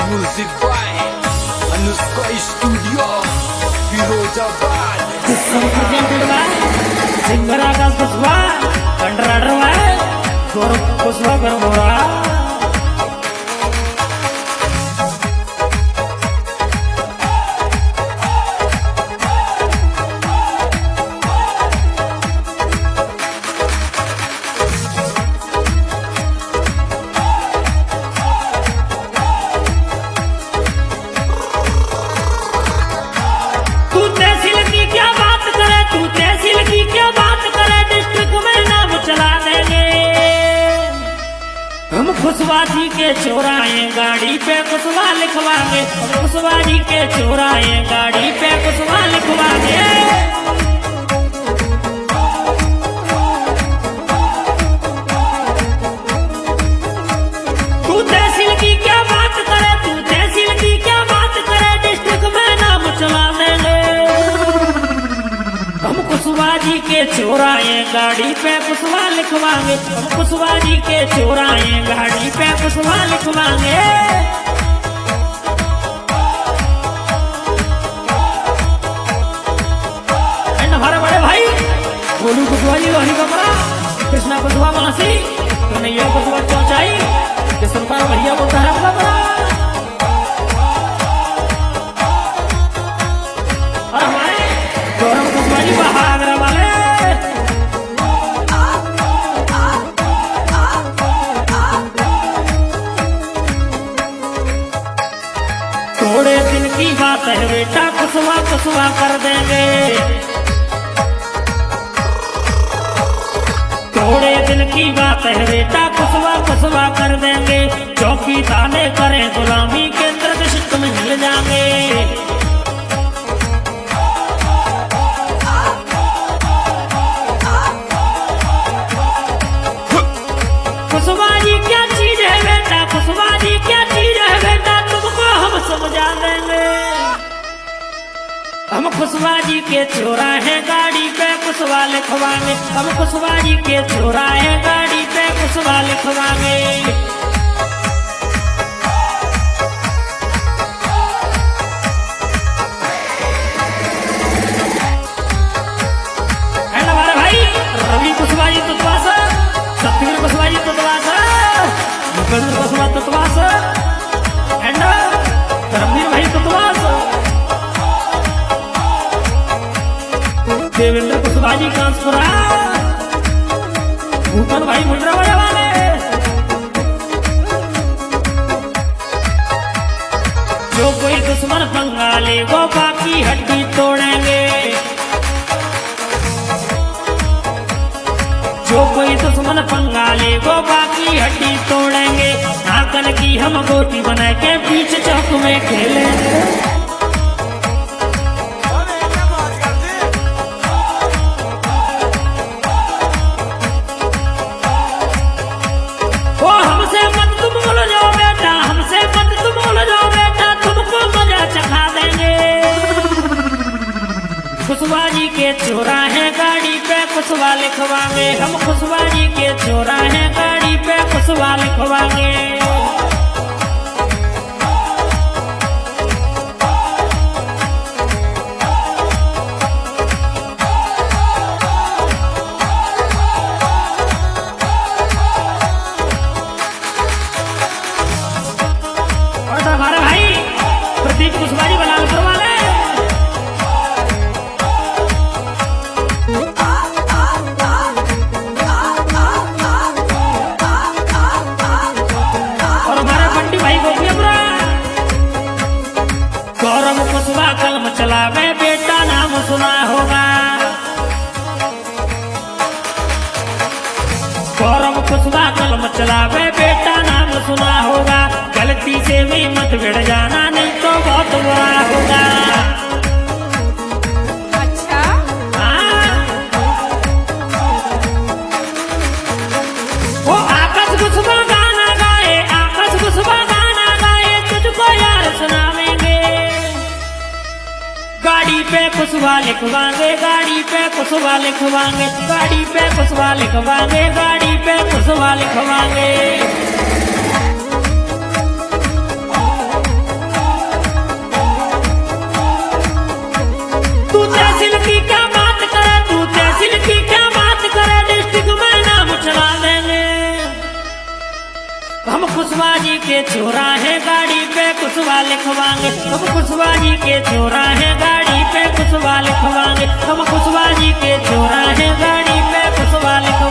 Music by Anushka Studio, Firozabad. This song presented by singer Akash Kushwaha, conductor by Gaurav Kushwaha Garmora. Kushwaha ji के चौराहे गाड़ी पे कुशवाहा लिखवाएंगे, कुशवाहा जी के चौराहे गाड़ी पे कुशवाहा लिखवाएंगे। तू तहसील की क्या बात करे, तू तहसील की क्या बात करे, डिस्ट्रिक्ट में नाम चला देंगे। हम कुशवाहा जी के चौराहे गाड़ी पे कुशवाहा लिखवाएंगे, हम कुशवाहा जी के चौराहे गाड़ी पे कुशवाहा लिखवाएंगे। हमारे बड़े भाई गोलू कुशवाहा जी लोही कपड़ा, कृष्णा कुशवाहा मासी, कन्हैया कुशवाहा चौचाई, किशनपाल भैया बोलता है अपना बड़ा। और हमारे गौरव कुशवाहा जी बहादुर वाले, थोड़े दिन की बात है बेटा कुशवाहा कुशवाहा कर देंगे, थोड़े दिन की बात है बेटा कुशवाहा कुशवाहा कर देंगे। चौकी ताने करें गुलामी के दृष्ट में मिल जाएंगे। कुशवाहा जी क्या चीज है बेटा, कुशवाहा जी क्या चीज है बेटा, तुमको हम समझा देंगे। हम कुशवाहा जी के चौराहे गाड़ी पे कुशवाहा लिखवाएंगे, हम कुशवाहा जी के चौराहे गाड़ी पे कुशवाहा लिखवाएंगे। हमारे भाई रवि कुशवाहा जी तुतवास, सत्यवीर कुशवाहा जी तुतवास, भूपेंद्र कुशवाहा तुतवास, एंड धर्मवीर भाई तुतवास, देवेंद्र कुशवाहा जी कांसपुरा, भूपन भाई मुंडरावाड़े वाले। जो कोई दुश्मन पंगा ले वो बाकी हड्डी तोड़ेंगे, जो कोई दुश्मन पंगा ले वो बाकी हड्डी तोड़ेंगे। नाकल की हम गोटी बना के बीच चौक में खेलेंगे। ओ हमसे मत तुम बोल जाओ बेटा, हमसे मत तुम बोल जाओ बेटा, तुमको मजा चखा देंगे। कुशवाहा जी के चौराहे गाड़ी पे कुशवाहा लिखवाएंगे, हम कुशवाहा जी के चौराहे गाड़ी पे कुशवाहा लिखवाएंगे। और हमारे भाई प्रदीप कुशवाहा जी बलालपुर वाले, गौरव कुशवाहा कलम चलावे बेटा नाम सुना होगा, गौरव कुशवाहा कलम चलावे बेटा नाम सुना होगा। गलती से भी मत भिड़ जाना नहीं तो बहुत बुरा होगा। अच्छा हाँ, वो आकाश कुशवाहा गाना गाए, आकाश कुशवाहा गाना गाए, तुझको यार सुनावेंगे। गाड़ी पे कुशवाहा लिखवाएंगे, गाड़ी पे कुशवाहा लिखवाएंगे, गाड़ी पे कुशवाहा लिखवाएंगे, गाड़ी पे कुशवाहा लिखवाएंगे। जी के छोरा है गाड़ी पे कुशवा लिखवाएंगे, हम कुशवा जी के छोरा है गाड़ी पे कुशवा लिखवाएंगे, हम कुशवा जी के छोरा है गाड़ी पे कुशवा लिखवाएंगे।